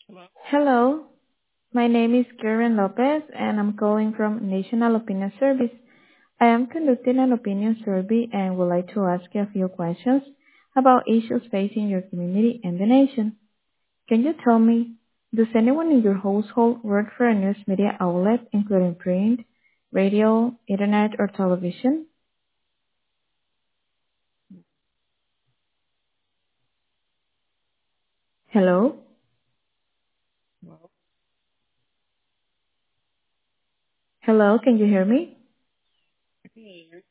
Hello. Hello, my name is Karen Lopez and I'm calling from National Opinion Service. I am conducting an opinion survey and would like to ask you a few questions about issues facing your community and the nation. Can you tell me, does anyone in your household work for a news media outlet including print, radio, internet, or television? Hello? Hello. Hello, can you hear me? I can hear you.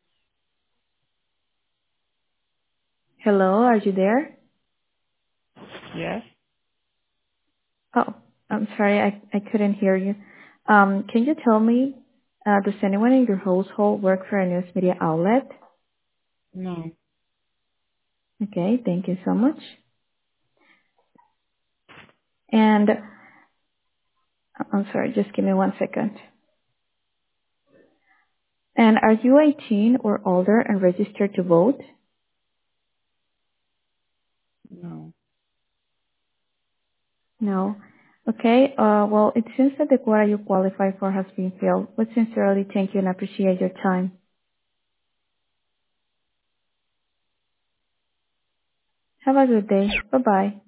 Hello, are you there? Yes. Oh, I'm sorry, I couldn't hear you. Can you tell me, does anyone in your household work for a news media outlet? No. Okay, thank you so much. And I'm sorry, just give me 1 second. And are you 18 or older and registered to vote? No. No. Okay, well, it seems that the quota you qualify for has been filled. We sincerely thank you and appreciate your time. Have a good day. Bye-bye.